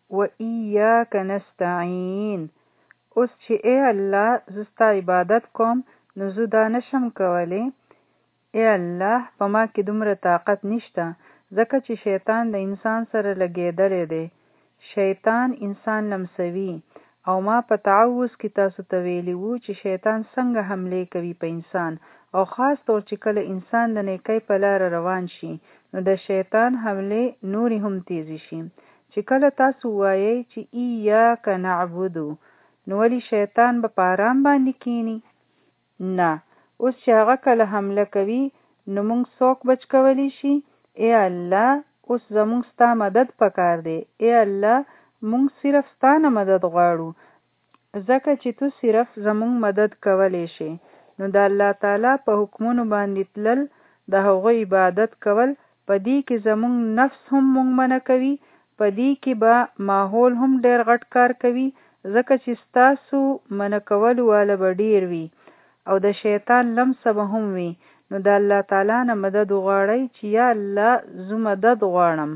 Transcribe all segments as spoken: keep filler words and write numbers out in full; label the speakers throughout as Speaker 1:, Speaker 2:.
Speaker 1: و ایاک نستعین. اوس چې ای الله زه ستا عبادت کوم نو زه دا نشم کولی. ای الله په ما کې دومره طاقت نشته ځکه چې شیطان د انسان سره لګېدلی دی. شیطان انسان لمسوي او ما په تعوذ کې تاسو ته ویلي وو چې شیطان څنګه حملې کوي په انسان، او خاص طور چې کله انسان د نیکۍ په لاره روان شي نو د شیطان حملې نورې هم تیزی شي. چې کله تاسو وایئ چې ایاک نعبدو نو ولی شیطان به په آرام باندې کینی؟ نه. اوس چې هغه کله حمله کوي نو موږ څوک بچ کولی شي؟ ای الله اوس زموږ ستا مدد پکار دی. ای الله موږ صرف ستا نه مدد غواړو ځکه چې تو صرف زموږ مدد کولی شي. نو د الله تعالی په حکمونو باندې تلل، د هغوی عبادت کول، په دې کې زموږ نفس هم موږ منع کوي، په دې کې به ماحول هم ډېر غټ کار کوي ځکه چې ستاسو منع کولو والا به ډېر وي او د شیطان لمسه به هم وي. نو د الله تعالی نه مدد وغواړئ چې یا الله زه مدد غواړم.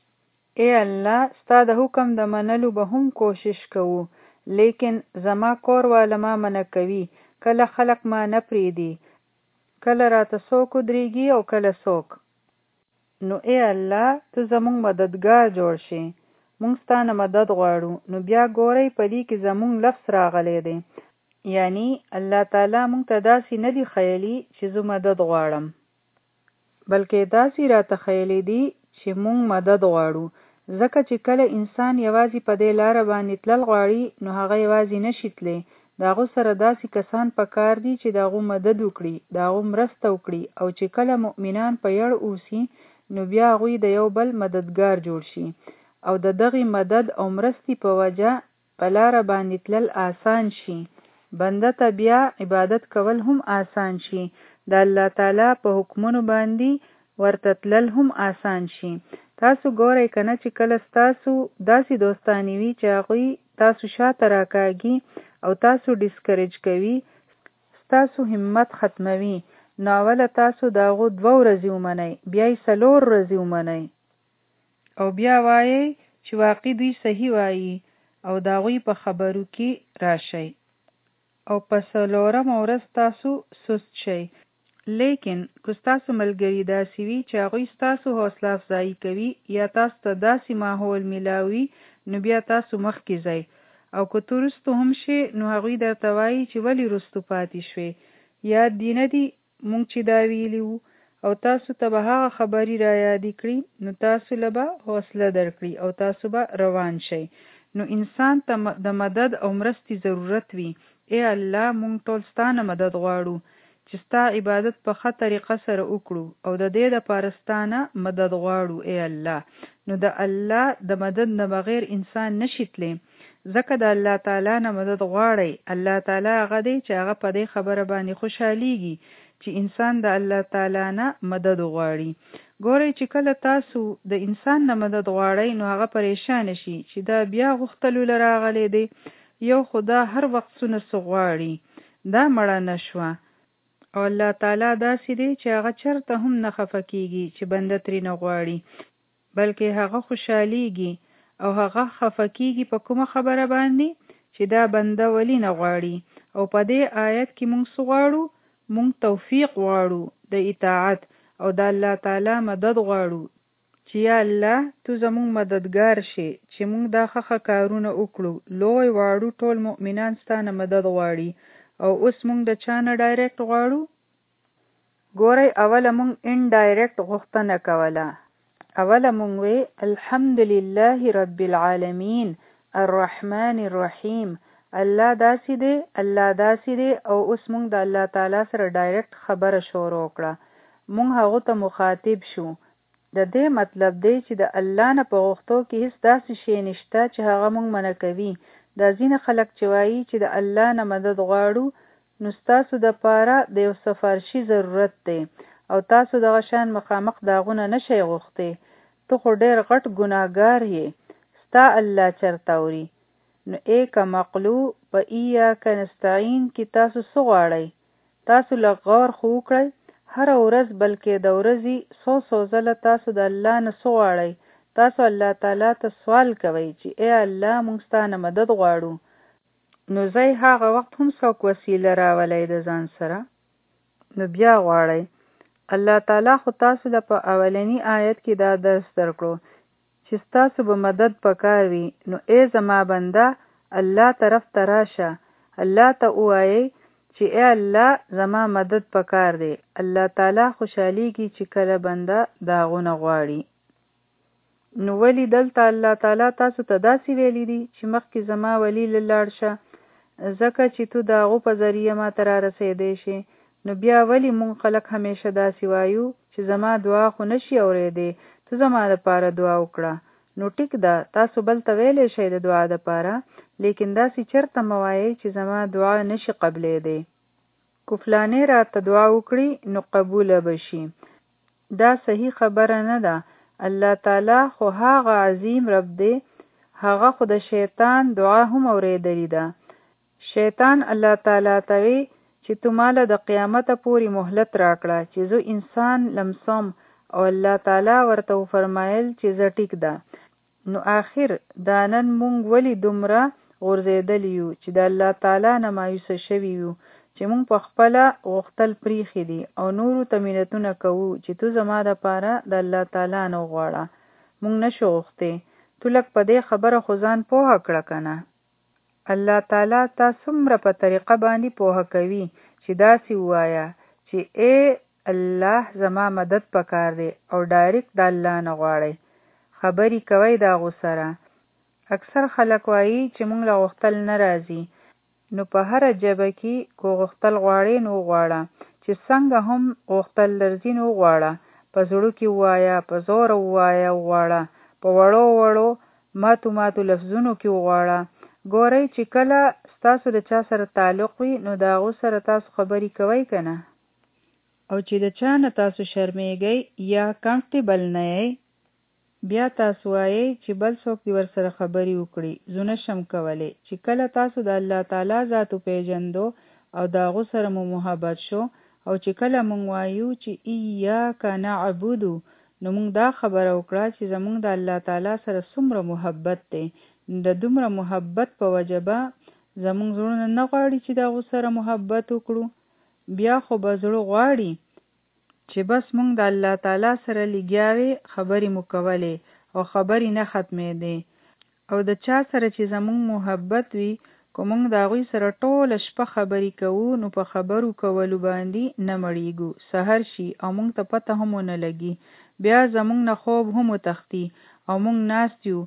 Speaker 1: ای الله ستا د حکم د منلو به هم کوشش کوو، لیکن زما کور والا ما منع کوي. کله خلق ما نه پریږدي، کله راته څوک ودرېږي او کله څوک. نو ای الله ته زموږ مددگار جوړ شي. موږ ستا نه مدد غواړو. نو بیا ګورئ په دې کې زموږ لفظ راغلی دی، یعنی الله تعالی موږ ته داسې نه دی خیلی چې زه مدد غواړم، بلکې داسې راته خیلی دی چې موږ مدد غواړو. ځکه چې کله انسان یوازې په دې لاره باندې تلل غواړي نو هغه یوازې نشي تلی. د هغو سره داسې کسان پکار دي چې د هغو مدد وکړي، د هغو مرسته وکړي، او چې کله مؤمنان په یړ اوسي نو بیا هغوی د یو بل مددگار جوړ شي او د دغې مدد او مرستې په وجه په لاره باندې تلل آسان شي. بنده ته بیا عبادت کول هم آسان شي، د الله تعالی په حکمونو باندې ورته تلل هم آسان شي. تاسو ګورئ کنه چې کله ستاسو داسې دوستانی وي چې هغوی تاسو شاته راکاږي او تاسو ډسکریج کوي، ستاسو همت ختموي، نو اوله تاسو د هغو دوه ورځې ومنئ، بیا یې څلور ورځې ومنئ او بیا وایئ چې واقع دوی صحیح وایي او د هغوی په خبرو کې راشئ او په څلورمه ورځ تاسو سست شئ. لیکن که ستاسو ملګري داسې وي چې هغوی ستاسو حوصله افزایي کوي یا تاسو ته داسې ماحول میلاوي نو بیا تاسو مخکې ځئ، او که ته رستو هم شي نو هغوی درته وایي چې ولې رستو پاتې شوې، یاد دې نه دي موږ چې دا ویلي وو، او تاسو ته به هغه خبرې را یادې کړي نو تاسو له به حوصله درکړي او تاسو به روان شئ. نو انسان ته د مدد او مرستې ضرورت وي. ای الله موږ ټول ستا نه مدد غواړو چې ستا عبادت په ښه طریقه سره وکړو او د دې دپاره ستا نه مدد غواړو. ای الله نو د الله د مدد نه بغیر انسان نشي تلی، ځکه د الله تعالی نه مدد غواړئ. الله تعالی هغه دی چې هغه په دې خبره باندې خوشحالیږي چې انسان د الله تعالی نه مدد غواړي. ګورئ چې کله تاسو د انسان نه مدد غواړئ نو هغه پریشان شي چې دا بیا غوښتلو لراغلی دی، یو خدا هر وخت سونه څه غواړي، دا مړه نشوه. او الله تعالی داسې دی چې هغه چرته هم نه خفه کیږي چې بنده ترې نه غواړي، بلکې هغه خوشحالیږي او هغه خفه کیږي په کومه خبره باندې چې دا بنده ولی نه غواړي. او په دې آیت کې موږ څه غواړو؟ موږ توفیق غواړو د اطاعت او د الله تعالی مدد غواړو چې یا الله تو زموږ مددگار شي چې موږ دا ښه کارونه وکړو. لوی واړو ټول مؤمنان ستانه مدد غواړي. او اوس موږ د چا نه ډایرکټ غواړو؟ ګورئ اوله موږ ان ډایرکټ غوښتنه کوله. اوله موږ وی الحمدلله رب العالمین الرحمن الرحیم، الله داسې دی، الله داسې دی. او اوس موږ د الله تعالی سره ډایرکټ خبره شروع کړه، موږ هغه ته مخاطب شو. د دې مطلب دی چې د الله نه په غوښتو کې هیڅ داسې شی نشته چې هغه موږ منع کوي. دا ځینې خلک چې وایي چې د الله نه مدد غواړو نو ستاسو دپاره د یو سفارشي ضرورت دی او تاسو دغه شان مخامخ داغونه نشئ غوښتی، ته خو ډېر غټ ګناهګار یې، ستا الله چرته اوري. نو ای که مقلو په ایاک نستعین کې تاسو څه غواړئ؟ تاسو لږ غور خو وکړئ، هره ورځ بلکې د ورځې څو څو ځله تاسو د الله نه څه غواړئ؟ تاسو الله تعالی ته سوال کوئ چې ای الله موږ ستانه مدد غواړو، نو ځای هغه وخت هم څوک وسیله راولئ د ځان سره، نو بیا غواړئ. الله تعالی خو تاسو له په اولنی آیت کې دا درس درکړو چې ستاسو به مدد پکار وي، نو ای زما بنده الله طرف ته راشه، الله ته ووایئ چې ای الله زما مدد پکار دی. الله تعالی خوشحالیږي چې کله بنده داغونه غواړي. نو ولی دلته الله تعالی تاسو ته داسې ویلی دي چې مخکې زما ولی لاړ شه، ځکه چې تو داغو په ذریعه ما ته را رسېدی شي. نو بیا ولی مونږ خلک همیشه داسې وایو چې زما دعا خو نشي اورېدی، ته زما دپاره دعا وکړه. نو ټیک ده، تاسو بل ته ویلی شئ د دعا دپاره، لیکن داسې چرته مه وایئ چې زما دعا نشي قبلېدی. که فلانې راته دعا وکړي نو قبوله به شي، دا صحیح خبره نه ده. الله تعالی خو هغه عظیم رب دی، هغه خو د شیطان دعا هم اورېدلی ده. شیطان الله تعالی ته وی چې تو ماله د قیامته پورې مهلت راکړه چې زه انسان لمسم، او الله تعالی ورته وفرمایل چې زه ټیک ده. نو آخر دا نن مونږ ولی دومره غورځېدلی یو چې د الله تعالی نه مایوسه شوي یو چې مونږ په خپله غوښتل پریښي دي او نورو ته منتونه کوو چې تو زما دپاره د الله تعالی نه وغواړه، مونږ نشو غوښتی. تو لږ په دې خبره خو ځان پوهه کړه که نه. الله تعالی تا څومره په طریقه باندې پوهه کوي چې داسې ووایه چې ای الله زما مدد پکار دی او ډایرکټ د الله نه غواړئ. خبرې کوئ د هغو سره. اکثر خلک وایي چې مونږ له غوښتل نه راځي، نو په هره جبه کې کو غوښتل غواړې نو وغواړه، چې څنګه هم غوښتل درځي نو وغواړه. په زړه کې ووایه، په زوره ووایه وغواړه، په وړو وړو ماتو ماتو لفظونو کې وغواړه. ګورئ چې کله ستاسو د چا سره تعلق وي نو د هغو سره تاسو خبرې کوئ که نه، او چې د چا نه تاسو شرمېږئ یا کمفټیبل نه یئ، بیا تاسو وایئ چې بل څوک دې ورسره خبرې وکړي، زه نشم کولی. چې کله تاسو د الله تعالی ذات وپېژندو او د هغو سره مو محبت شو، او چې کله مونږ وایو چې ایاک نعبدو، نو مونږ دا خبره وکړه چې زمونږ د الله تعالی سره څومره محبت دی. د دومره محبت په وجه به زمونږ زړونه نه غواړي چې د هغو سره محبت وکړو. بیا خو به زړه غواړي چې بس مونږ د الله تعالی سره لګیاوې خبرې مو کولې او خبرې نه ختمېدې. او د چا سره چې زمونږ محبت وي، که مونږ د هغوی سره ټوله شپه خبرې کوو، نو په خبرو کولو باندې نه مړیږو. سحر شي او مونږ ته پته هم ونه لګي، بیا زمونږ نه خوب هم وتښتي او مونږ ناست یو،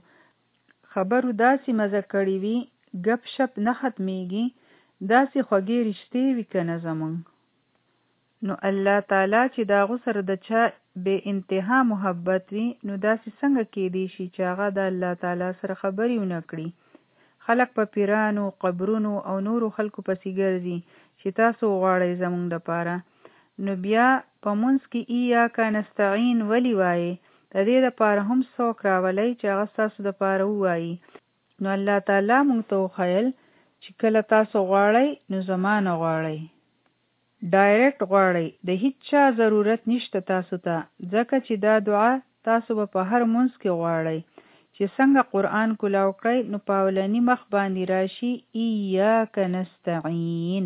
Speaker 1: خبرو داسې مزه کړې وي، ګپ شپ نه ختمیږي، داسې خوږې رشتې وي که نه زمونږ. نو الله تعالی چې د هغو سره د چا بې انتها محبت وي، نو داسې څنګه کېدی شي چې هغه د الله تعالی سره خبرې ونه کړي. خلک په پیرانو، قبرونو او نورو خلکو پسې ګرځي چې تاسو وغواړئ زمونږ دپاره. نو بیا په منځ کې ایاک نستعین ولی وایي، د دې دپاره هم څوک راولئ چې هغه ستاسو دپاره ووایي. نو الله تعالی مونږ ته وښیل چې کله تاسو غواړئ نو زما نه غواړئ، ډایرکټ غواړئ، د هیڅ چا ضرورت نشته تاسو ته، ځکه چې دا دعا تاسو به په هر منځ کې غواړئ. چې څنګه قرآن کلاو کړئ نو په اولني مخ باندې راشي ایاک نستعین.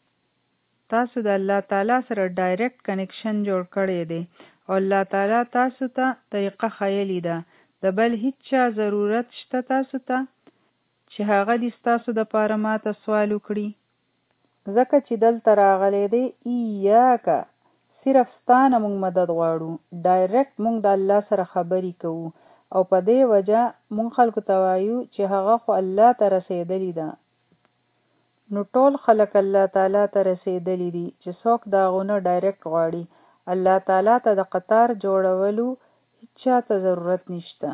Speaker 1: تاسو د الله تعالی سره ډایرکټ کنیکشن جوړ کړی دی او الله تعالی تاسو ته طریقه ښیلې ده. د بل هیڅ چا ضرورت شته تاسو ته چې هغه دې ستاسو دپاره ماته سوال وکړي، ځکه چې دلته راغلی دی ایاک، صرف ستانه مونږ مدد غواړو، ډایرکټ مونږ د الله سره خبرې کوو، او په دې وجه مونږ خلکو ته وایو چې هغه خو الله ته رسېدلی ده. نو ټول خلک الله تعالی ته رسېدلی دي چې څوک د هغو نه ډایرکټ غواړي. الله تعالی ته د قطار جوړولو هیڅ چا ته ضرورت نشته،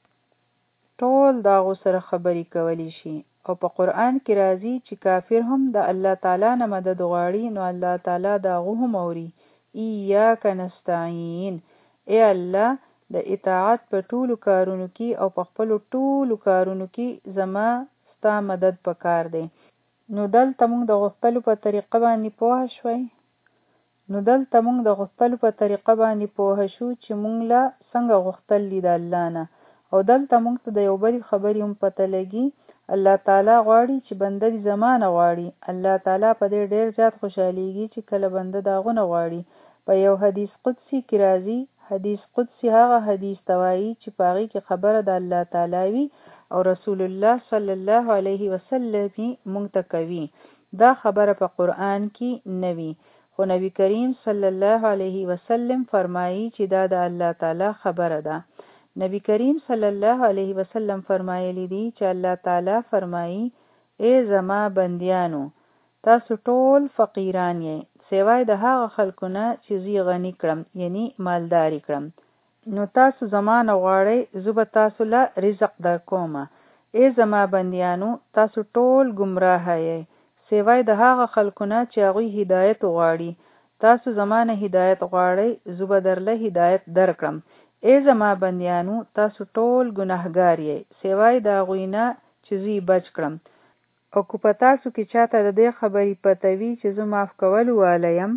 Speaker 1: ټول د هغو سره خبرې کولی شي. او په قرآن کې راځي چې کافر هم د الله تعالی نه مدد غواړي، نو الله تعالی د هغو هم اوري. ایاک نستعین، ای الله د اطاعت په ټولو کارونو کې او په خپلو ټولو کارونو کې زما ستا مدد پکار دی. نو دلته مونږ د غوښتلو په طریقه باندې پوه شوئ نو دلته مونږ د غوښتلو په طریقه باندې پوه شو چې مونږ له څنګه غوښتل دي د الله نه، او دلته موږ ته د یو بل خبرې هم پته لګي. الله تعالی غواړي چې بنده دې زمانه غواړي. الله تعالی په دې ډېر زیات خوشحالیږي چې کله بنده داغونه غواړي. په یو حدیث قدسی کې راځي، حدیث قدسی هغه حدیث توایي چې په هغې کې خبره د الله تعالی وي او رسول الله صلی الله علیه وسلم موږ ته کوي. دا خبره په قرآن کې نه وي، خو نبی کریم صلی الله علیه وسلم فرمایي چې دا د الله تعالی خبره ده. نبی کریم صلی الله علیه وسلم فرمایلی دي چې الله تعالی فرمایي ای زما بندیانو تاسو ټول فقیران یې سوای د هغه خلکو نه چې زه غني کړم، یعنی مالداري کړم. نو تاسو زمانه غواړئ زه به تاسو له رزق در کومه. ای زما بندیانو تاسو ټول ګمراه یې سوای د هغه خلکو نه چې هغوی هدایت غواړي. تاسو زمانه هدایت غواړئ زه به درله هدایت درکړم. ای زما بندیانو تاسو ټول ګناهګار یې سوای د هغوی نه چې زه یې بچ کړم. او که په تاسو کې چاته د دې خبرې پته وي چې زه معاف کولو والی یم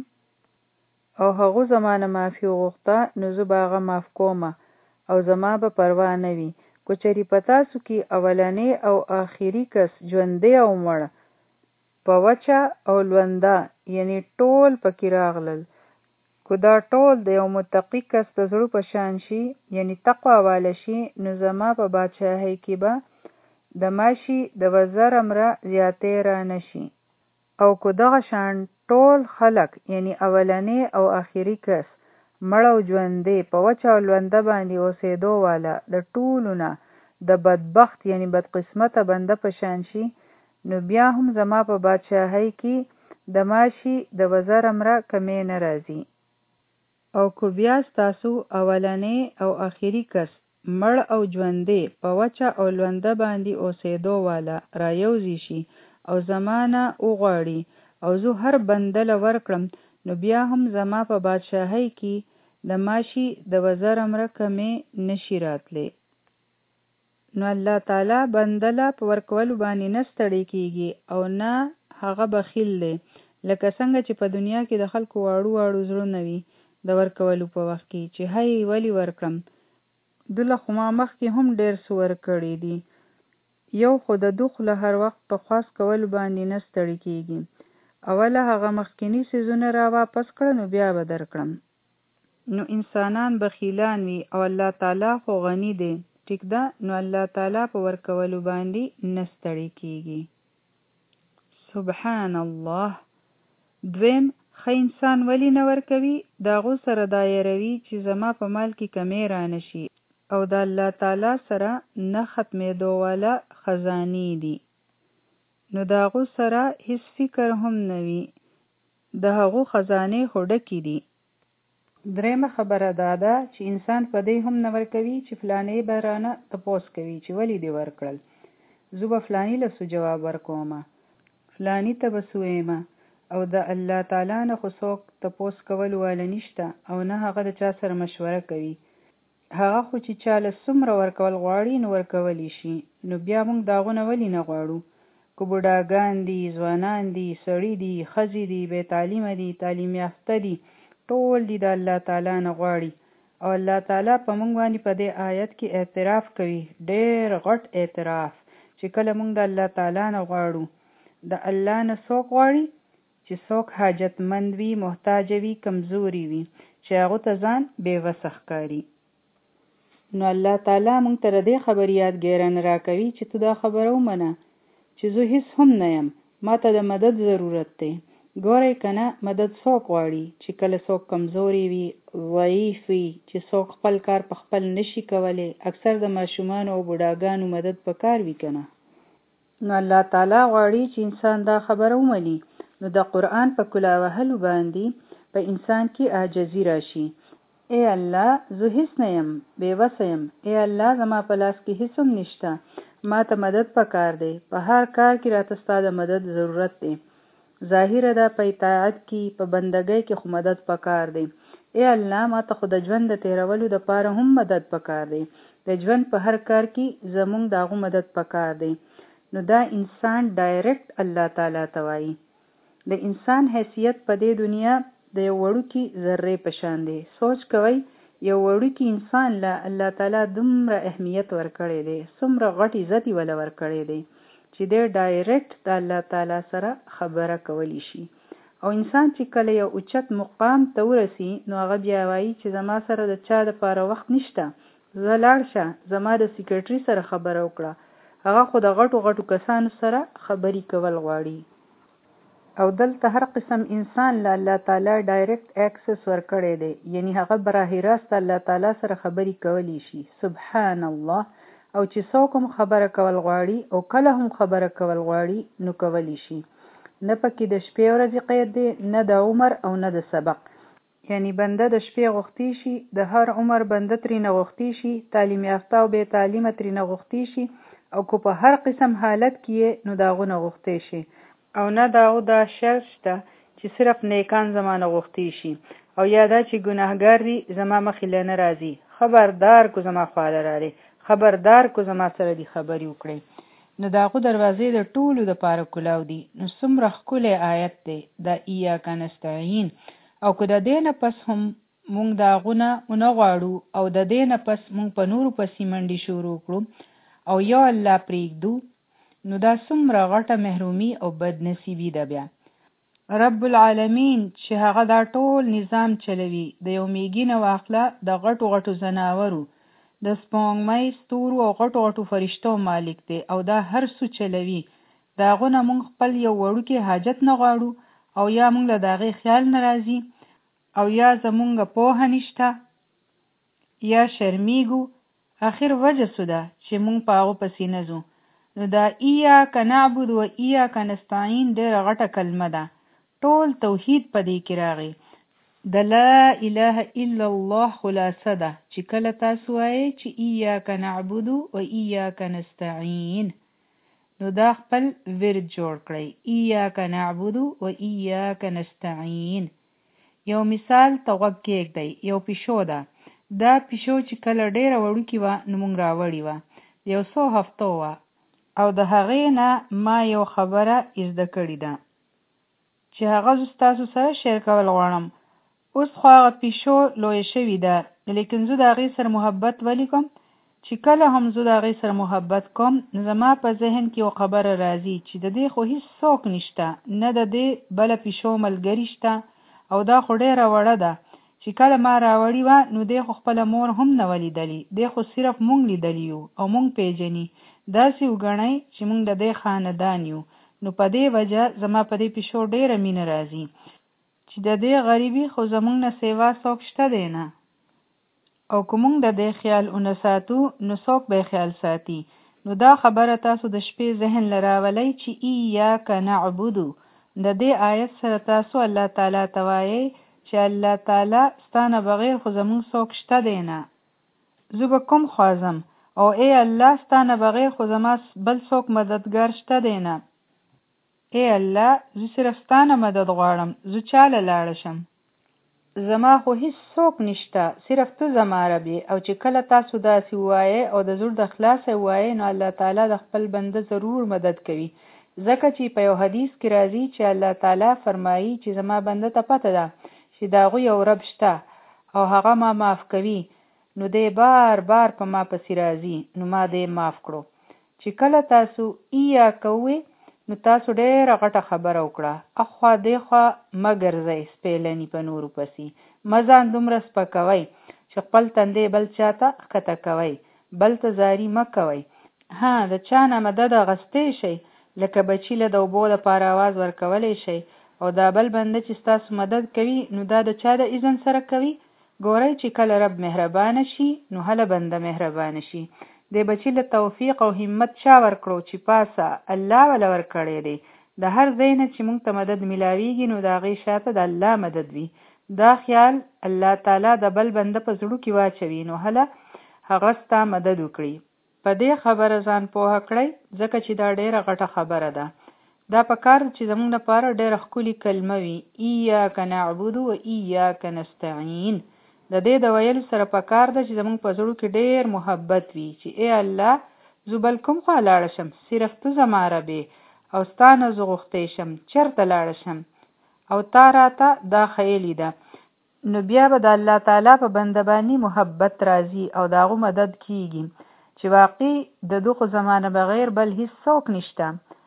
Speaker 1: او هغو زمانه معافي وغوښته نو زه به هغه معاف کومه او زما به پروا نه وي. که چېرې په تاسو کې اولنی او آخري کس ژوندی او مړ په وچه او لونده یعنی ټول پکې راغلل، که دا ټول د یو متقي کس د زړه په شان شي یعنی تقوا واله شي نو زما په بادشاهۍ کې به د ماشي د وزر امره زیاتې را نشي. او که دغه شان ټول خلق یعنی اولنی او آخري کس مړ او ژوندی په وچه او لونده باندې اوسېدو والا د ټولو نه د بدبخت یعنی بدقسمته بنده په شان شي نو بیا هم زما په بادشاهۍ کې د ماشي د وزر امره کمی نه راځي. او که بیا ستاسو اولنی او آخري کس مړ او ژوندی په وچه او لونده باندې اوسېدو والا را یوځي شي او زمانه وغواړي او زه هر بنده له ورکړم نو بیا هم زما په بادشاهۍ کې د ماشي د وزر امره کمی نشي راتلی. نو الله تعالی بنده له په ورکولو باندې نه ستړی کېږي او نه هغه بخیل دی، لکه څنګه چې په دنیا کې د خلکو واړو واړو زړونه وي د ورکولو په وخت کې چې هی ولې ورکړم، دوله خو ما مخکې هم ډېر څه ورکړي دي. یو خو د دوخ له هر وخت په خواست کولو باندې نه ستړی کېږي، اوله هغه مخکینی څیزونه را واپس کړه نو بیا به درکړم. نو انسانان بخیلان وي او الله تعالی خو غني دی، ټیک ده. نو الله تعالی په ورکولو باندې نه ستړی کېږي. سبحان الله. دویم ښه انسان ولی نه ورکوي؟ د هغو سره دا یروي چې زما په مال کې کمی را نشي او د الله تعالی سره نه ختمېدو والا خزانې دي، نو د هغو سره هیڅ فکر هم نه وي، د هغو خزانې خو ډکې دي. درېیمه خبره دا ده چې انسان په دې هم نه ورکوي چې فلانې به رانه تپوس کوي چې ولې دې ورکړل، زه به فلاني له څه جواب ورکومه، فلاني ته به څه ویمه. او د الله تعالی نه خو څوک تپوس کولو والا نشته او نه هغه د چا سره مشوره کوي. هغه خو چې چاله څومره ورکول غواړي نو ورکولی شي. نو بیا موږ داغونه ولې نه غواړو؟ که بوډاګان دي، ځوانان دي، سړي دي، ښځې دي، بې تعلیمه دي، تعلیم یافته دي، ټول دي د الله تعالی نه غواړي. او الله تعالی په موږ باندې په دې آیت کې اعتراف کوي، ډېر غټ اعتراف، چې کله موږ د الله تعالی نه غواړو. د الله نه څوک غواړي؟ چې څوک حاجتمند وي، محتاج وي، کمزوري وي، چې هغو ته ځان بې وسه ښکاري. نو الله تعالی موږ ته د دې خبرې یادګیرنه راکوي چې ته دا خبره ومنه چې زه هیڅ هم نه یم، ما ته د مدد ضرورت دی. ګورئ که نه مدد څوک غواړي؟ چې کله څوک کمزوري وي، ضعیف وي، چې څوک خپل کار په خپل نشي کولی. اکثر د ماشومانو او بوډاګانو مدد په کار وي که نه. نو الله تعالی غواړي چې انسان دا خبره ومني. نو د قرآن په کلا وهلو باندې په انسان کې عاجزي راشي. ای الله زه هیڅ نه یم، بې وسه یم. ای الله زما په لاس کې هیڅ هم نشته، ما ته مدد پکار دی، په هر کار کې راته ستا د مدد ضرورت دی. ظاهره ده په اطاعت کې، په بندګۍ کې خو مدد پکار دی. ای الله ما ته خو د ژوند د تیرولو دپاره هم مدد پکار دی، د ژوند په هر کار کې زمونږ د هغو مدد پکار دی. نو دا انسان ډایرکټ الله تعالی ته وایي. د انسان حیثیت په دې دنیا د یو وړوکي ذرې په شان دی. سوچ کوئ یو وړوکی انسان له الله تعالی دومره اهمیت ورکړی دی، څومره غټ عزت یې وله ورکړی دی چې دی ډایرکټ د الله تعالی سره خبره کولی شي. او انسان چې کله یو اوچت مقام ته ورسي نو هغه بیا وایي چې زما سره د چا دپاره وخت نشته، زه لاړ شه زما د سیکرټري سره خبره وکړه. هغه خو د غټو غټو کسانو سره خبرې کول غواړي. او دلته هر قسم انسان له الله تعالی ډایرکټ اکسس ورکړی دی، یعنی هغه براهی راست الله تعالی سره خبرې کولی شي. سبحان الله. او چې څوک هم خبره کول غواړي او کله هم خبره کول غواړي نو کولی شي. نه پکې د شپې ورځې قید دی، نه د عمر او نه د سبق. یعنی بنده د شپې غوښتی شي، د هر عمر بنده ترېنه غوښتی شي، تعلیم یافته او بې تعلیمه ترېنه غوښتی شي، او که په هر قسم حالت کې نو د هغو نه غوښتی شي. او نه د هغو دا شرط شته چې صرف نیکان زما نه غوښتی شي، او یا دا چې ګناهګار دي زما مخې له نه راځي، خبردار کو زما خواله راغی، خبردار کو زما سره دي خبرې وکړي. نو د هغو دروازې د ټولو دپاره کلاو دي. نو څومره ښکلی آیت دی دا ایاک نستعین. او که د دې نه پس هم مونږ د هغو نه ونه غواړو او د دې نه پس مونږ په نورو پسې منډې شروع کړو او یو الله پرېږدو، نو دا څومره غټه محرومي او بدنصیبي ده. بیا رب العالمین چې هغه دا ټول نظام چلوي، د یو میږي نه واخله د غټو غټو ځناورو، د سپوږمۍ، ستورو او غټو غټو فرشتو مالک دی، او دا هر څه چلوي. د هغو نه مونږ خپل یو وړوکی حاجت نه غواړو، او یا مونږ له د هغې خیال نه راځي، او یا زمونږ پوهه نشته، یا شرمیږو. آخر وجه څه ده چې مونږ په هغو پسې نه ځو. نو دا ایاک نعبد و ایاک نستعین ډېره غټه کلمه ده. ټول توحید په دې کې راغی. د لا اله الا الله خلاصه ده چې کله تاسو وایئ چې ایاک نعبد و ایاک نستعین، نو دا خپل ورد جوړ کړئ، ایاک نعبد و ایاک نستعین. یو مثال ته غوږ کېږدئ. یو پیشو ده. دا پیشو چې کله ډېره وړوکې وه نو موږ راوړې وه، یو څو هفتو وه، او د هغې نه ما یو خبره زده کړې ده چې هغه زه ستاسو سره شیر کول غواړم. اوس خو هغه پیشو لویه شوې ده، لیکن زه د هغې سره محبت ولې کوم چې کله هم زه د هغې سره محبت کوم نو زما په ذهن کې یو خبره راځي چې د دې خو هېڅ څوک نشته، نه د دې بله پیشو ملګري شته، او دا خو ډېره وړه ده چې کله ما راوړې وه نو دی خو خپله مور هم نه وه لیدلې، دی خو صرف مونږ لیدلی یو او مونږ پیژني. داسې وګڼئ چې مونږ د دې خاندان یو. نو په دې وجه زما په دې پیشو ډېره مینه راځي چې د دې غریبي خو زمونږ نه سیوا څوک شته دی نه. او که مونږ د دې خیال ونه ساتو نو څوک به خیال ساتي. نو دا خبره تاسو د شپې ذهن له راولئ چې ایاک نعبدو. د دې آیت سره تاسو الله تعالی ته وایئ چې الله تعالی ستا نه بغیر خو زمونږ څوک شته دی نه، زه به کوم خوا ځم، او ای الله ستا نه بغیر خو زما بل څوک مددګار شته دی نه. ای الله زه صرف ستا نه مدد غواړم، زه چا له لاړه شم، زما خو هیڅ څوک نشته، صرف ته زما رب یې. او چې کله تاسو داسې ووایئ او د زړه د خلاصه ووایئ نو الله تعالی د خپل بنده ضرور مدد کوي. ځکه چې په یو حدیث کې راځي چې الله تعالی فرمایي چې زما بنده ته پته ده چې د هغوی یو رب شته او هغه ما معاف کوي، نو دی بار بار په ما پسې راځي، نو ما دی معاف کړو. چې کله تاسو ایاک ووایئ نو تاسو ډېره غټه خبره وکړه، اخوا دېخوا مه ګرځئ سپېلني په نورو پسې، مه ځان دومره سپکوئ چې خپل تندی بل چاته ښکته کوئ، بل ته زاري مه کوئ. ها د چا نه مدد اخیستی شئ، لکه بچي له د اوبو لپاره آواز ورکولی شئ، او دا بل بنده چې ستاسو مدد کوي نو دا د چا د اذن سره کوي. ګورئ چې کله رب مهربانه شي نو هله بنده مهربانه شي. د بچي له توفیق او همت چا ورکړو چې پاسه الله ولا ورکړی دی. د هر ځای نه چې موږ ته مدد ملاویږي نو د هغې شاته د الله مدد وي. دا خیال الله تعالی د بل بنده په زړه کې واچوي نو هله هغه ستا مدد وکړي. په دې خبره ځان پوهه کړئ ځکه چې دا ډېره غټه خبره ده. دا په کار چې زموږ لپاره ډېره ښکلې کلمه وي، ایاک نعبد و ایاک نستعین. د دې د ویلو سره په کار ده چې زموږ په زړه کې ډېر محبت وي چې ای الله زه بل کوم خوا لاړه شم، صرف ته زما رب یې، او ستا نه زه غوښتی شم چېرته لاړه شم، او تا راته دا ښیلې ده نو بیا به د الله تعالی په بندبانی محبت راځي او داغو مدد کیږي چې واقعي د دغه زمانه بغیر بل هیڅ څوک نشته.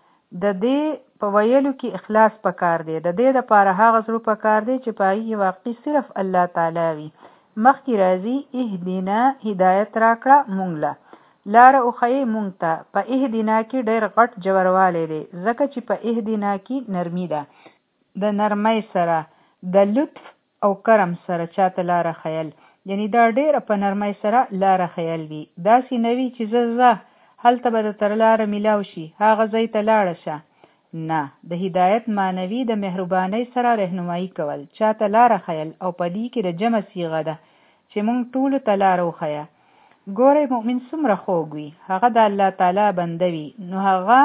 Speaker 1: د دې په ویلو کې اخلاص پکار دی. د دې لپاره هغه زړه پکار دی چې پای واقعي صرف الله تعالی وي. مخکې راځي اهدنا هدایت راکړه مونږ له لاره اوخی مونږ ته. په اهدنا کې ډېر غټ جوړوالی دی ځکه چې په اهدنا کې نرمي ده. د نرمۍ سره د لطف او کرم سره چاته لاره خیل، یعنی دا ډېره په نرمۍ سره لاره خیل وي. داسې نه وي چې زه زه هلته به د تر لاره میلاو شي هغه ځای ته لاړه شه. نه، د هدایت معنوي د مهربانۍ سره رهنمایي کول، چاته لاره خیل، او په دې کې د جمع صیغه ده چې مونږ ټولو ته لاره وښیه. ګورئ مؤمن څومره خوږ وي، هغه د الله تعالی بنده وي، نو هغه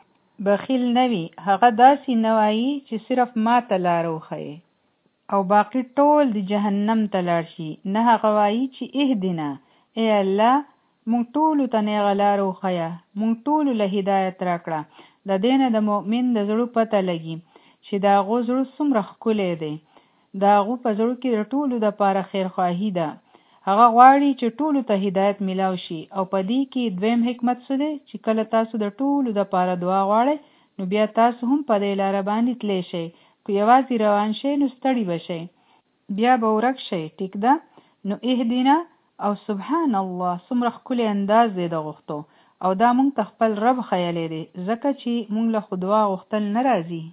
Speaker 1: بخیل نه وي. هغه داسې نه وایي چې صرف ما ته لاره وښیې او باقی ټول د جهنم ته لاړ شي. نه، هغه وایي چې اهدنا، ای الله مونږ ټولو ته نیغه لاره وښیه، مونږ ټولو له هدایت راکړه. د دې نه د مؤمن د زړه پته لګي چې د هغو زړه څومره ښکلی دی. د هغو په زړه کې د ټولو دپاره خیرخواهي ده. هغه غواړي چې ټولو ته هدایت میلاو شي. او په دې کې دویم حکمت څه دی چې کله تاسو د ټولو دپاره دعا غواړئ نو بیا تاسو هم په دې لاره باندې تلی شئ. که یوازې روان شئ نو ستړي به شئ، بیا به ورک شئ. ټیک ده؟ نو اهدنا او سبحان الله څومره ښکلی انداز دی د غوښتو، او دا مونږ ته خپل رب خیالی دی ځکه چې مونږ له خو دعا غوښتل نه راځي.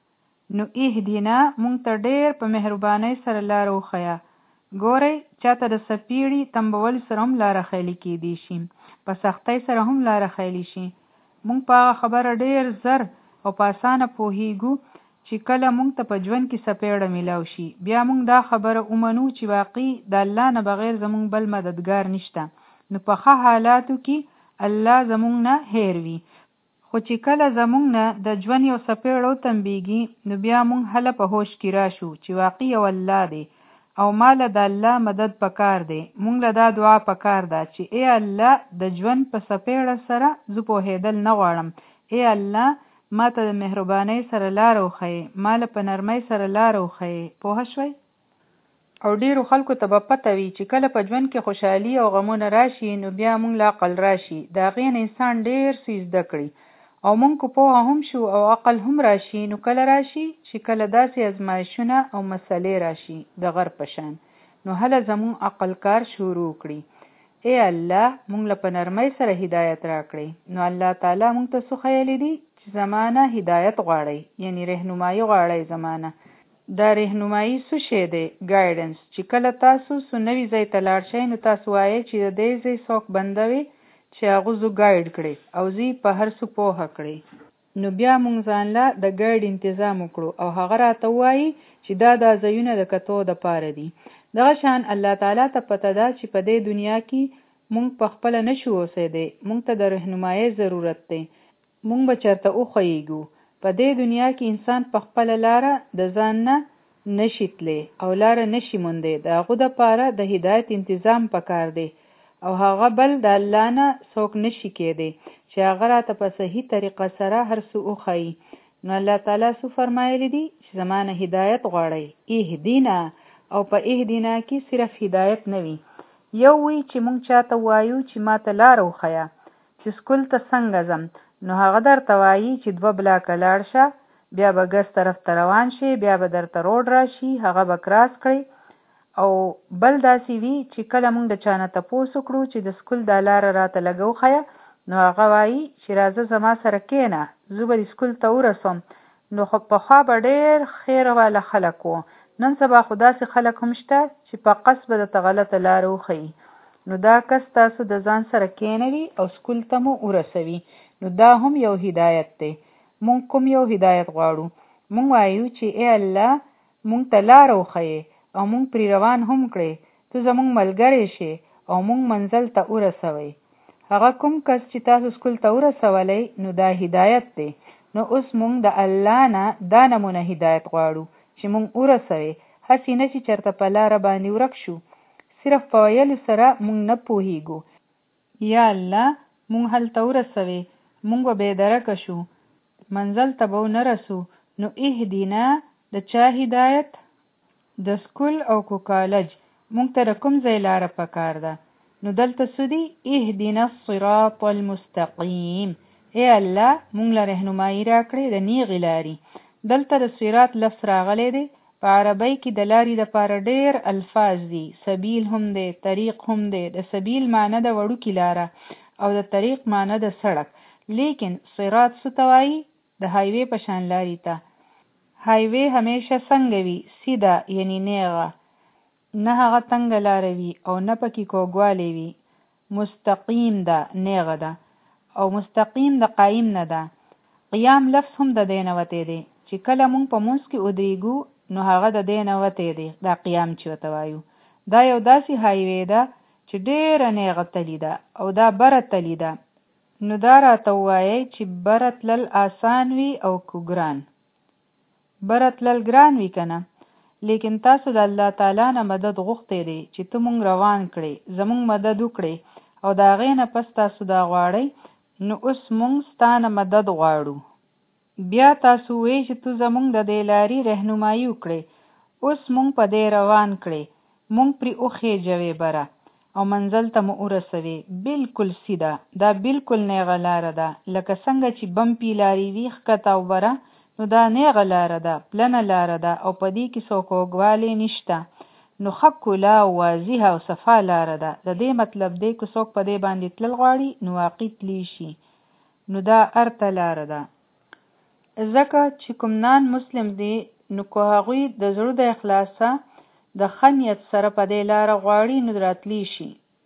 Speaker 1: نو اهدنا مونږ ته ډېر په مهربانۍ سره لاره وښیه. ګورئ چاته د سپیړي تمبول سره هم لاره خیلی کیدی شي، په سختۍ سره هم لاره خیلی شي. مونږ په هغه خبره ډېر زر او په اسانه پوهیږو چې کله مونږ ته په ژوند کې سپیړه میلاو شي، بیا مونږ دا خبره ومنو چې واقعي د الله نه بغیر زمونږ بل مددگار نشته. نو په ښه حالاتو کې الله زمونږ نه هیر وي، خو چې کله زمونږ نه د ژوند یو سپیړه وتمبیږي نو بیا مونږ هله په هوش کې راشو چې واقعي یو الله دی او ماله د الله مدد پکار دی. مونږ له دا دعا پکار ده چې ای الله د ژوند په سپیړه سره زه پوهېدل نه غواړم. ای الله ما ته د مهربانۍ سره لاره وښیې، ما له په نرمۍ سره لاره وښیې. پوه شوئ؟ او ډیرو خلکو ته به پته وي چې کله په ژوند کې خوشحالي او غمونه راشي نو بیا مونږ له عقل راشي. د هغې نه انسان ډیر څه زده کړي او مونږ کو پوهه هم شو او عقل هم راشي. نو کله راشي چې کله داسې ازمایښونه او مسلې راشي د غر په شان، نو هله زمونږ عقل کار شروع کړي. ای الله مونږ له په نرمۍ سره هدایت راکړي. نو الله تعالی مونږ ته څه خیلی دي چې زمانه هدایت غواړئ، یعنی رهنمایي غواړئ. زمانه دا رهنمایي څه شی دی؟ ګایډنس. چې کله تاسو څه نوي ځای ته لاړ شئ نو تاسو وایئ چې د دې ځای څوک بنده وي چې هغه زه ګایډ کړي او زه په هر څه پوهه کړي. نو بیا مونږ ځان له د ګایډ انتظام وکړو او هغه راته وایي چې دا دا ځایونه د کتو دپاره دي. دغه شان الله تعالی ته پته ده چې په دې دنیا کې مونږ په خپله نشو اوسېدی، مونږ ته د رهنمایي ضرورت دی. مونږ به چېرته وښیږو. په دې دنیا کې انسان په خپله لاره د ځان نه نشي تلی او لاره نشي موندی. د هغو دپاره د هدایت انتظام پکار دی او هغه بل د الله نه څوک نشي کېدی چې هغه راته په صحیح طریقه سره هر څه وښیي. نو الله تعالی څه فرمایلی دي چې زمانه هدایت غواړئ، اهدینا. او په اهدینا کې صرف هدایت نه وي، یو وی چې مونږ چاته وایو چې ما ته لاره وښیه چې سکول ته څنګه ځم، نو هغه درته وایي چې دوه بلاکه لاړ شه، بیا به ګس طرف ته روان شي، بیا به درته روډ راشي، هغه به کراس کړئ. او بل داسې وي چې کله مونږ د چا نه تپوس وکړو چې د سکول دا لاره راته لږه وښیه، نو هغه وایي چې راځه زما سره کښېنه زه به دې سکول ته ورسوم. نو خو پخوا به ډېر خیر واله خلک وو، نن سبا خو داسې خلک هم شته چې په قصد به درته غلطه لاره وښیي. نو دا کس تاسو د ځان سره کښېنوي او سکول ته مو ورسوي. نو دا هم یو هدایت دی. مونږ کوم یو هدایت غواړو؟ مونږ وایو چې ای الله مونږ ته لاره وښیې او مونږ پرې روان هم کړې، ته زمونږ ملګری شې او مونږ منزل ته ورسوئ. هغه کوم کس چې تاسو سکول ته ورسولی نو دا هدایت دی. نو اوس مونږ د الله نه دا نمونه هدایت غواړو چې مونږ ورسوئ، هسې نه چې چېرته په لاره باندې ورک شو. صرف په ویلو سره مونږ نه پوهیږو. یا الله مونږ هلته ورسوئ، مونږ به بېدرکه شو، منزل ته به ونه رسو. نو اهدینا د چا هدایت؟ د سکول او کو کالج مونږ ته کوم ځای لاره پکار ده نو دلته سودی اهدنا الصراط المستقیم اے الله مونږ له رهنمایي راکړې د نیغې لارې. دلته د صراط لفظ راغلی دی. په عربی کې د لارې دپاره ډېر الفاظ دي. سبیل هم دی، طریق هم دی. د سبیل معنی د وړوکې لاره او د طریق معنی د سړک. لیکن صراط څه ته وایي؟ د هایوې په شان لارې ته. هایوې همیشه څنګه وي؟ سیده یعنی نیغه، نه هغه تنګه لاره وي او نه پکې کوږوالی وي. مستقیم ده، نیغه ده. او مستقیم د قایم نه ده. قیام لفظ هم د دې نه وتی دی چې کله مونږ په مونځ کې ودرېږو نو هغه د دې نه وتی دی، دا قیام چې ورته وایو. دا یو داسې هایوې ده چې ډېره نیغه تلي ده او دا بره تلي ده. نو دا راته ووایئ چې بره تلل آسان وي او که ګران؟ بره تلل ګران وي که نه؟ لیکن تاسو د الله تعالی نه مدد غوښتی دی چې ته مونږ روان کړې، زمونږ مدد وکړې او د هغې نه پس تاسو دا غواړئ، نو اوس مونږ ستا نه مدد غواړو. بیا تاسو وایئ چې ته زمونږ د دې لارې رهنمایي وکړې، اوس مونږ په دې روان کړې، مونږ پرې وخېجوې بره او منزل ته مو ورسوې. بالکل سیده، دا بالکل نیغه لاره ده. لکه څنګه چې بمپي لارې وي ښکته او بره، نو دا نیغه لاره ده، پلنه لاره ده او په دې کې څوک کوږوالی نشته. نو ښه کلا او واضحه او صفا لاره ده. د دې مطلب دی که څوک په دې باندې تلل غواړي نو واقع تلی شي. نو دا ارته لاره ده. ځکه چې کوم نان مسلم دی نو که هغوی د زړه د اخلاصه د ښه نیت سره په دې لاره غواړي نو راتلی شي.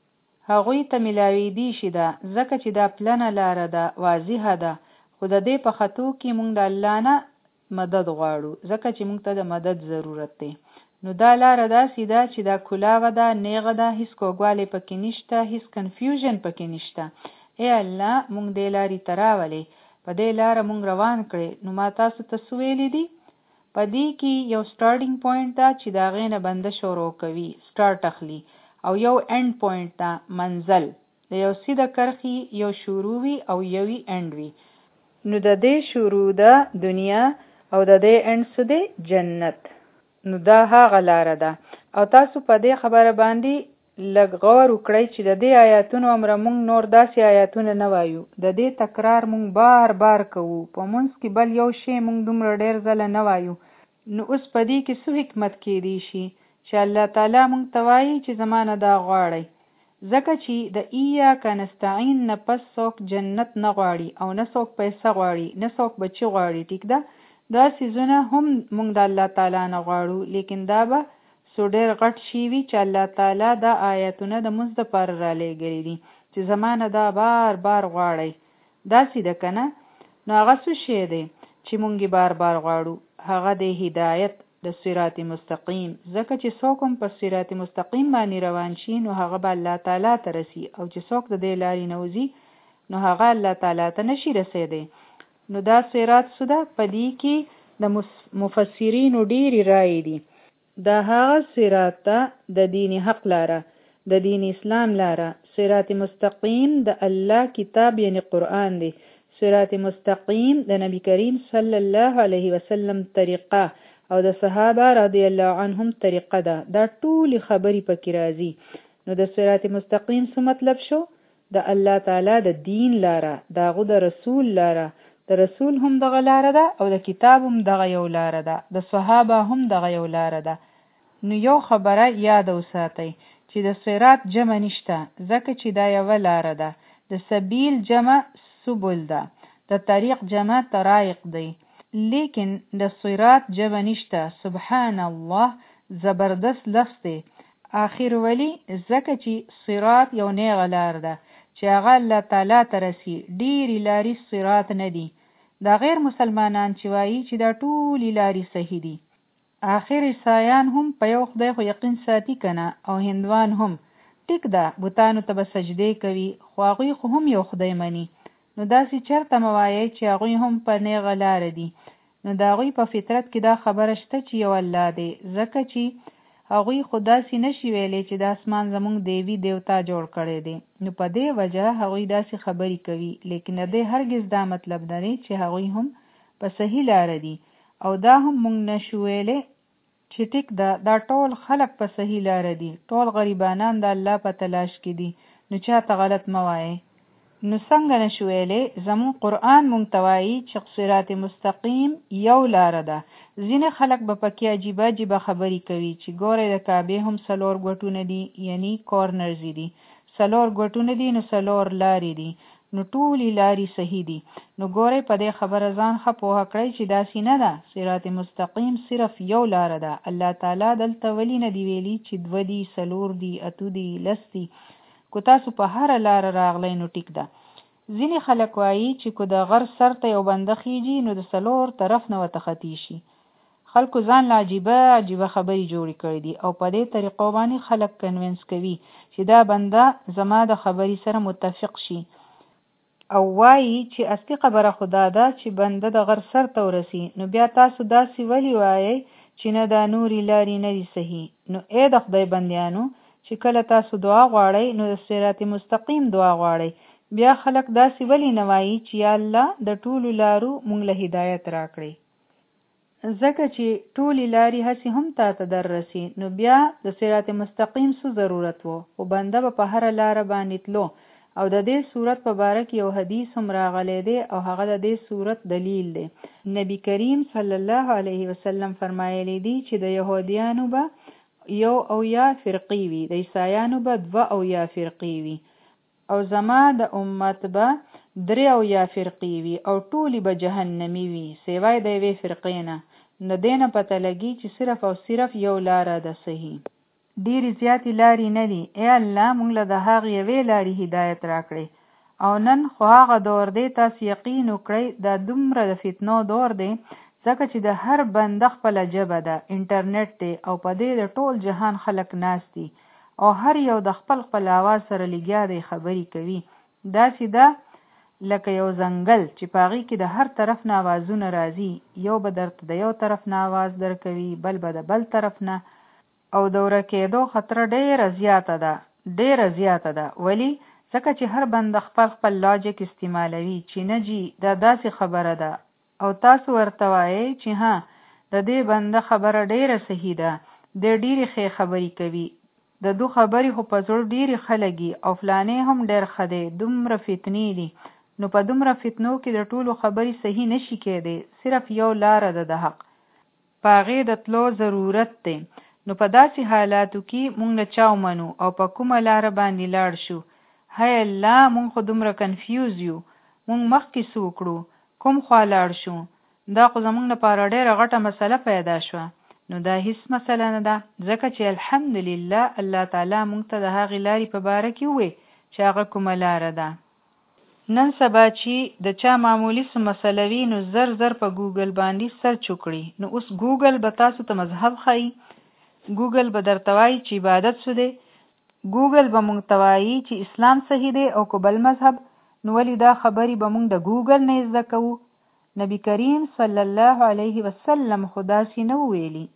Speaker 1: هغوی ته میلاویدی شي ده، ځکه چې دا پلنه لاره ده، واضحه ده. خو د دې په خطو کې مونږ د الله نه مدد غواړو، ځکه چې مونږ ته د مدد ضرورت دی. نو دا لاره داسې ده چې دا کلاوه ده، نیغه ده، هیڅ کوږوالی پکې نشته، هیڅ کنفیوژن پکې نشته. ای الله مونږ دې لارې ته راولې، په دې لاره مونږ روان کړې. نو ما تاسو ته څه ویلي دي؟ په دې کې یو سټارټینګ پوینټ ده چې د هغې نه بنده شروع کوي، سټارټ اخلي، او یو اینډ پوینټ ده، منزل. د یو سیده کرښې یو شروع وي او یوی اینډ وي. نو د دې شروع ده دنیا او د دې اینډ څه دی؟ جنت. نو دا هغه لاره ده. او تاسو په دې خبره باندې لږ غور وکړئ چې د دې آیاتونو امره مونږ نور داسې آیاتونه نه وایو. د دې تکرار مونږ بار بار کوو. په مونځ کې بل یو شی مونږ دومره ډېر ځله نه وایو. نو اوس په دې کې څه حکمت کېدی شي چې الله تعالی مونږ ته وایي چې زما نه دا غواړئ. ځکه چې د ایاک نستعین نه پس څوک جنت نه غواړي او نه څوک پیسه غواړي، نه څوک بچي غواړي. ټیک ده؟ دا څیزونه هم مونږ د الله تعالی نه غواړو، لیکن دا به سو ډېر غټ شي وي چې الله تعالی دا آیاتونه د مونږ دپاره رالیږلي دي چې زما نه دا بار بار غواړئ. داسې ده که نه؟ نو هغه څه شی دی چې مونږ یې بار بار غواړو؟ هغه د هدایت د صراط مستقیم. ځکه چې څوک هم په صراط مستقیم باندې روان شي نو هغه به الله تعالی ته رسي، او چې څوک د دې لارې نه وځي نو هغه الله تعالی ته نشي رسېدی. نو دا صراط څه ده؟ په دې کې د مفسرینو ډېرې رایې دي. دا هغه صراط ده د دین حق لاره، د دین اسلام لاره. صراط مستقیم د الله کتاب یعنی قرآن دی. صراط مستقیم د نبی کریم صلی الله علیه وسلم طریقه او د صحابه رضی الله عنهم طریقه ده. دا ټولې خبرې پکې راځي. نو د صراط مستقیم څه مطلب شو؟ د الله تعالی د دین لاره، د هغه د رسول لاره. د رسول هم دغه لاره ده او د کتاب هم دغه یو لاره ده، د صحابه هم دغه یو لاره ده. نو یو خبره یاد وساتئ چې د صراط جمع نشته، ځکه چې دا یوه لاره ده. د سبیل جمع سبل ده، د طریق جمع طرائق دی، لیکن د صراط جمع نشته. سبحان الله، زبردست لفظ دی. آخر ولی ځکه چې صراط یو نیغه لار ده چې هغه الله تعالی ته رسي. ډېرې لارې صراط نه دي. دا غیر مسلمانان چې وایي چې دا ټولې لارې صحیح دي. آخر عیسایان هم په یو خدای خو یقین ساتي که نه، او هندوان هم. ټیک ده، بوتانو ته به سجدې کوي، خو هغوی خو هم یو خدای مني. نو داسې چېرته مه وایئ چې هغوی هم په نیغه لاره دي. نو د هغوی په فطرت کې دا خبره شته چې یو الله دی، ځکه چې هغوی خو داسې نشي ویلی چې د اسمان زمونږ دیوي دیوتا جوړ کړی دی. نو په دې وجه هغوی داسې خبرې کوي، لیکن د دې هرګز دا مطلب نه دی چې هغوی هم په صحیح لاره دي. او دا هم مونږ نشو ویلی چې ټیک ده دا ټول خلق په صحیح لار دي، ټول غریبانان د الله په تلاش کې دي، نو چاته غلط مه وایئ. نو څنګه نشو ویلی؟ زمون قرآن مونږ ته وایي چې صراط مستقیم یو لاره ده. ځینې خلک به پکې عجیبه عجیبه خبرې کوي چې ګورئ د کعبې هم څلور ګوټونه دي، یعنی کورنرز دي، څلور ګوټونه دي نو څلور لارې دي، نو ټولې لارې صحیح دي. نو ګورئ په دې خبره ځان ښه پوهه کړئ چې داسې نه ده. صراط مستقیم صرف یو لاره ده. الله تعالی دلته ولې نه دی ویلي چې دوه دي، څلور دي، اتو دي، لس دي؟ کو تاسو په هره لاره راغلی نو ټیک ده. ځینې خلک وایي چې کو د غر سر ته یو بنده خیږي نو د څلور طرف نه ورته خطي شي. خلکو ځان له عجیبه عجیبه خبرې جوړې کړې دي او په دې طریقو باندې خلک کنوینس کوي چې دا بنده زما د خبرې سره متفق شي، او وایي چې اصلي خبره خدا ده چې بنده د غر سر ته ورسي. نو بیا تاسو داسې ولې وایئ چې نه دا نورې لارې نه دي صحیح؟ نو ای د خدای بندیانو چې کله تاسو دعا غواړئ نو د صراط مستقیم دعا غواړئ. بیا خلک داسې ولې نه وایي چې یا الله د ټولو لارو مونږ له هدایت راکړئ؟ ځکه چې ټولې لارې هسې هم تا ته در رسي، نو بیا د صراط مستقیم څه ضرورت وو؟ خو بنده به په هره لاره باندې تلو. او د دې صورت په باره کې یو حدیث هم راغلی دی او هغه د دې صورت دلیل دی. نبی کریم صلی الله علیه وسلم فرمایلی دی چې د یهودیانو به یو او یا فرقی وي، د عیسایانو به دوه او یا فرقی وي، او زما د امت به درې او یا فرقی وي، او ټولی به جهنمی وي سیوای د یوې فرقې نه. نو دې نه پته لګي چې صرف او صرف یو لاره ده صحیح، ډیرې زیاتې لارې نه دي. ای الله مونږ له د هغې یوې لارې هدایت راکړئ. او نن خو هغه دور دی، تاسو یقین وکړئ دا دومره د فتنو دور دی ځکه چې د هر بنده خپله ژبه ده، انټرنیټ دی، او په دې د ټول جهان خلک ناست دي او هر یو د خپل خپل آواز سره لګیا دی خبرې کوي. داسې ده لکه یو ځنګل چې په هغې کې د هر طرف نه آوازونه راځي، یو به درته د یو طرف نه آواز درکوي، بل به د بل طرف نه، او د ورکېدو خطره ډیره زیاته ده، ډیره زیاته ده. ولی؟ ځکه چې هر بنده خپل خپل لاجیک استعمالوي چې نه جی دا داسې خبره ده، او تاسو ورته وایئ چې ها د دې بنده خبره ډیره صحیح ده، د ډیرې ښې خبرې کوي، د دو خبرې خو په زړه ډیرې خلګي، او فلانې هم ډیر ښه دی، دومره فتنې دي. نو په دومره فتنو کې د ټولو خبرې صحیح نشي کېدی، صرف یو لاره ده د حق، په هغې د تلو ضرورت دی. نو په داسې حالاتو کې مونږ له چا ومنو او په کومه لاره باندې لاړ شو؟ هی الله مونږ خو دومره کنفیوز یو، مونږ مخکې څه وکړو، کوم خوا لاړ شو؟ دا خو زمونږ لپاره ډیره غټه مسله پیدا شوه. نو دا هیڅ مسله نه ده، ځکه چې الحمدلله الله تعالی مونږ ته د هغې لارې په باره کې ووی چې هغه کومه لاره ده. نن سبا چې د چا معمولی څه مسله وي نو زر زر په ګوګل باندې سرچ وکړي، نو اوس ګوګل به تاسو ته مذهب ښایي، ګوګل به درته وایي چې عبادت څه دی، ګوګل به مونږ ته وایي چې اسلام صحیح دی او که بل مذهب. نو ولې دا خبرې به مونږ د ګوګل نه زده کوو؟ نبی کریم صلی الله علیه وسلم خو داسې نه ویلي